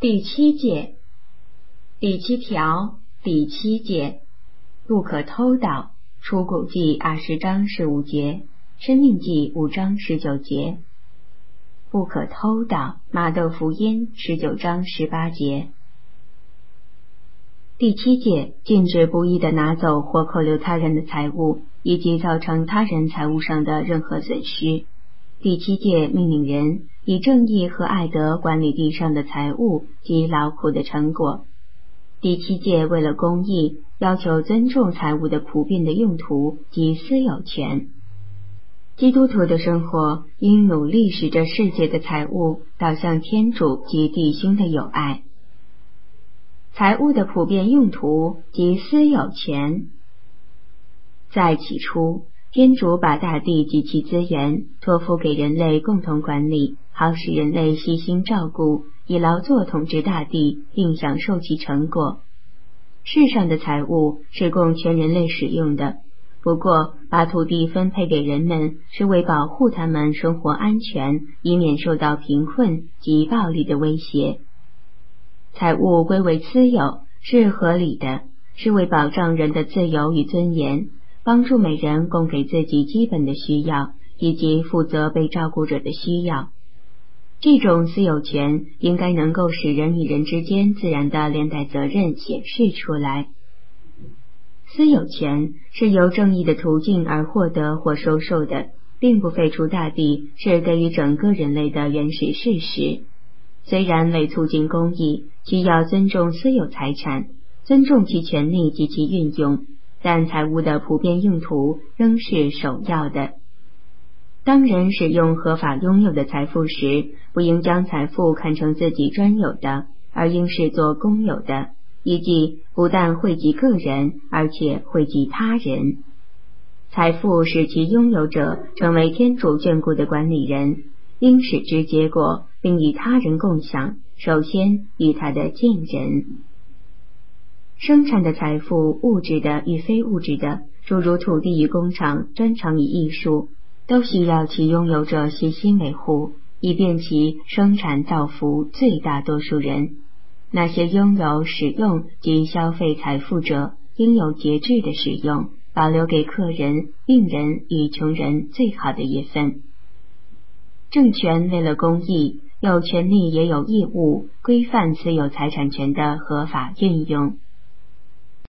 第七戒，第七条第七戒，不可偷盗。出谷记20章15节，申命记5章19节。不可偷盗，马窦福音19章18节。第七戒，禁止不义的拿走或扣留他人的财物，以及造成他人财物上的任何损失。第七戒命令人以正义和爱德管理地上的财物及劳苦的成果。第七戒为了公义，要求尊重财物的普遍的用途及私有权。基督徒的生活应努力使这世界的财物导向天主及弟兄的友爱。财物的普遍用途及私有权。在起初，天主把大地及其资源托付给人类共同管理，好使人类悉心照顾，以劳作统治大地，并享受其成果。世上的财物是供全人类使用的，不过把土地分配给人们，是为保护他们生活安全，以免受到贫困及暴力的威胁。财物归为私有是合理的，是为保障人的自由与尊严，帮助每人供给自己基本的需要，以及负责被照顾者的需要。这种私有权应该能够使人与人之间自然的连带责任显示出来。私有权是由正义的途径而获得或收受的，并不废除大地是给予整个人类的原始事实。虽然为促进公义，需要尊重私有财产，尊重其权利及其运用，但财物的普遍用途仍是首要的。当人使用合法拥有的财富时，不应将财富看成自己专有的，而应视作公有的，以即不但惠及个人，而且惠及他人。财富使其拥有者成为天主眷顾的管理人，应使之结果，并与他人共享，首先与他的近人。生产的财富，物质的与非物质的，诸如土地与工厂、专长与艺术，都需要其拥有者悉心维护，以便其生产造福最大多数人。那些拥有、使用及消费财富者，应有节制的使用，保留给客人、病人与穷人最好的一份。政权为了公义，有权利也有义务规范私有财产权的合法运用。